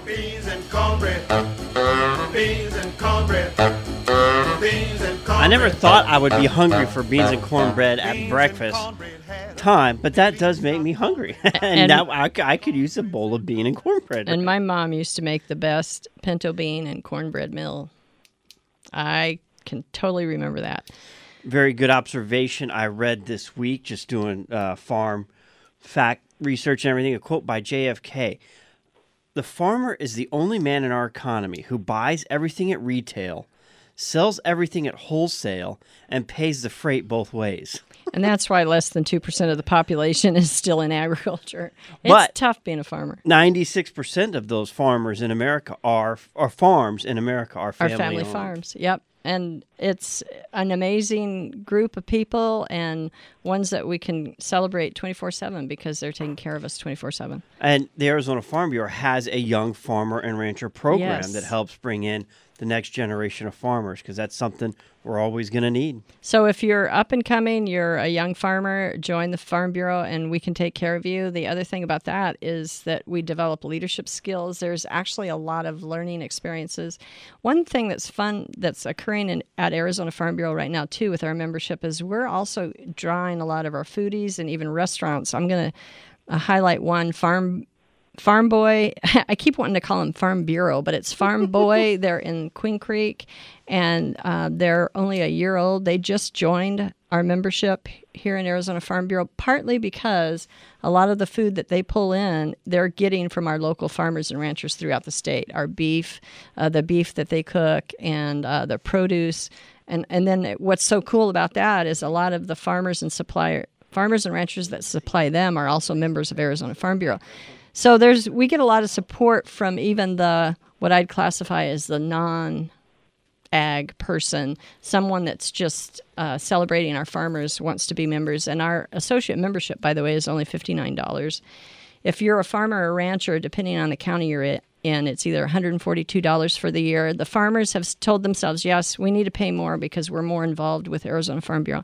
Beans and cornbread. Beans and cornbread. Beans and cornbread. I never thought I would be hungry for beans and cornbread at breakfast time, but that does make me hungry. and now I could use a bowl of bean and cornbread. And my mom used to make the best pinto bean and cornbread meal. I can totally remember that. Very good observation. I read this week, just doing farm fact research and everything, a quote by JFK. The farmer is the only man in our economy who buys everything at retail, sells everything at wholesale, and pays the freight both ways. And that's why less than 2% of the population is still in agriculture. It's But tough being a farmer. 96% of those farmers in America are farms in America are Our family family owned. farms, yep. And it's an amazing group of people and ones that we can celebrate 24/7 because they're taking care of us 24/7. And the Arizona Farm Bureau has a young farmer and rancher program Yes. that helps bring in the next generation of farmers, because that's something we're always going to need. So if you're up and coming, you're a young farmer, join the Farm Bureau and we can take care of you. The other thing about that is that we develop leadership skills. There's actually a lot of learning experiences. One thing that's fun that's occurring at Arizona Farm Bureau right now, too, with our membership is we're also drawing a lot of our foodies and even restaurants. I'm going to highlight one, Farm Boy. I keep wanting to call him Farm Bureau, but it's Farm Boy. They're in Queen Creek, and they're only a year old. They just joined our membership here in Arizona Farm Bureau, partly because a lot of the food that they pull in, they're getting from our local farmers and ranchers throughout the state. Our beef, the beef that they cook, and the produce. And then what's so cool about that is a lot of the farmers and ranchers that supply them are also members of Arizona Farm Bureau. So we get a lot of support from even what I'd classify as the non-ag person, someone that's just celebrating our farmers, wants to be members. And our associate membership, by the way, is only $59. If you're a farmer or rancher, depending on the county you're in, it's either $142 for the year. The farmers have told themselves, yes, we need to pay more because we're more involved with Arizona Farm Bureau.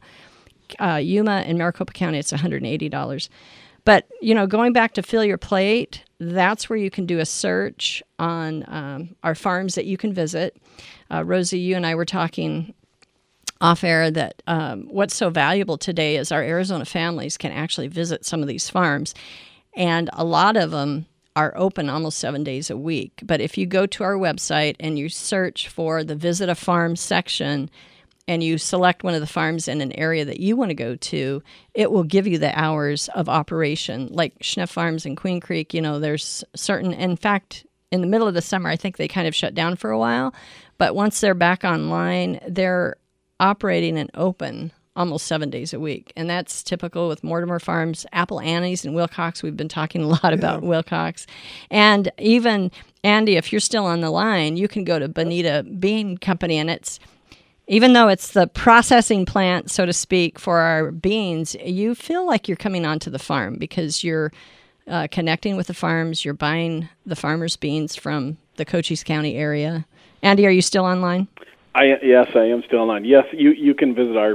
Yuma and Maricopa County, it's $180. But, going back to Fill Your Plate, that's where you can do a search on our farms that you can visit. Rosie, you and I were talking off air that what's so valuable today is our Arizona families can actually visit some of these farms. And a lot of them are open almost 7 days a week. But if you go to our website and you search for the Visit a Farm section, and you select one of the farms in an area that you want to go to, it will give you the hours of operation. Like Schneff Farms in Queen Creek, there's certain, in fact, in the middle of the summer, I think they kind of shut down for a while. But once they're back online, they're operating and open almost 7 days a week. And that's typical with Mortimer Farms, Apple Annie's, and Wilcox. We've been talking a lot about Wilcox. And even, Andy, if you're still on the line, you can go to Bonita Bean Company, and even though it's the processing plant, so to speak, for our beans, you feel like you're coming onto the farm because you're connecting with the farms. You're buying the farmers' beans from the Cochise County area. Andy, are you still online? Yes, I am still online. Yes, you can visit our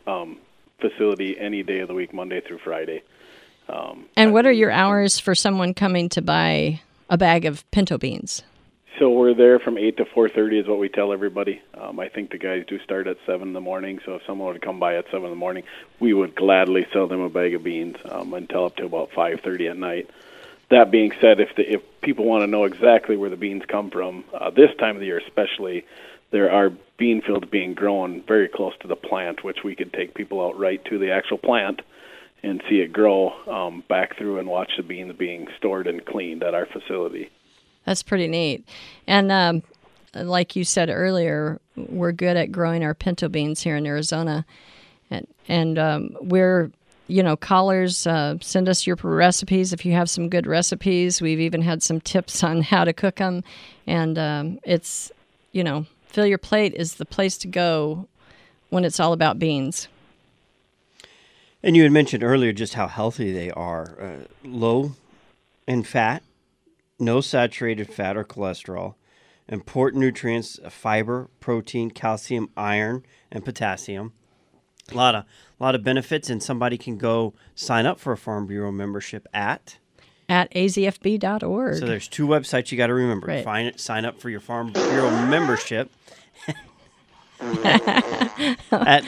facility any day of the week, Monday through Friday. And what are your hours for someone coming to buy a bag of pinto beans? So we're there from 8 to 4:30 is what we tell everybody. I think the guys do start at 7 in the morning, so if someone would come by at 7 in the morning, we would gladly sell them a bag of beans until up to about 5:30 at night. That being said, if people want to know exactly where the beans come from, this time of the year especially, there are bean fields being grown very close to the plant, which we could take people out right to the actual plant and see it grow back through and watch the beans being stored and cleaned at our facility. That's pretty neat. And like you said earlier, we're good at growing our pinto beans here in Arizona. And we're, callers, send us your recipes if you have some good recipes. We've even had some tips on how to cook them. And it's, Fill Your Plate is the place to go when it's all about beans. And you had mentioned earlier just how healthy they are. Low in fat, no saturated fat or cholesterol, important nutrients, fiber, protein, calcium, iron, and potassium. A lot of benefits, and somebody can go sign up for a Farm Bureau membership at at azfb.org. So there's two websites you got to remember. Right. Sign up for your Farm Bureau membership at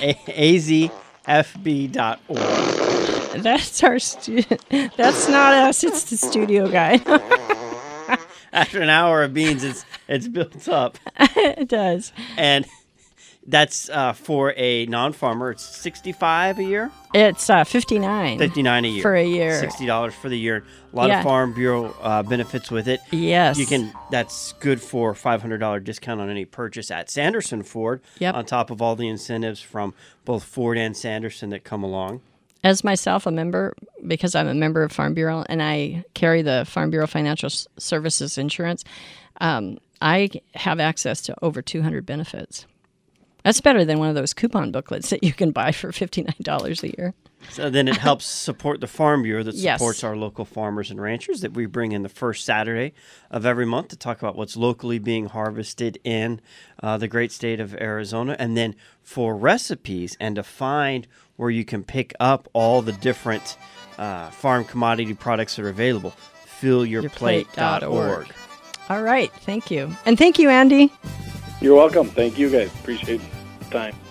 azfb.org. That's our that's not us. It's the studio guy. After an hour of beans, it's built up. It does. And that's for a non-farmer. It's $65 a year. It's $59. $59 a year for a year. $60 for the year. A lot Yeah. of Farm Bureau benefits with it. Yes. That's good for $500 discount on any purchase at Sanderson Ford. Yep. On top of all the incentives from both Ford and Sanderson that come along. As myself, a member, because I'm a member of Farm Bureau and I carry the Farm Bureau Financial Services insurance, I have access to over 200 benefits. That's better than one of those coupon booklets that you can buy for $59 a year. So then it helps support the Farm Bureau that Yes. supports our local farmers and ranchers that we bring in the first Saturday of every month to talk about what's locally being harvested in the great state of Arizona. And then for recipes and to find where you can pick up all the different farm commodity products that are available, fillyourplate.org. All right. Thank you. And thank you, Andy. You're welcome. Thank you guys. Appreciate the time.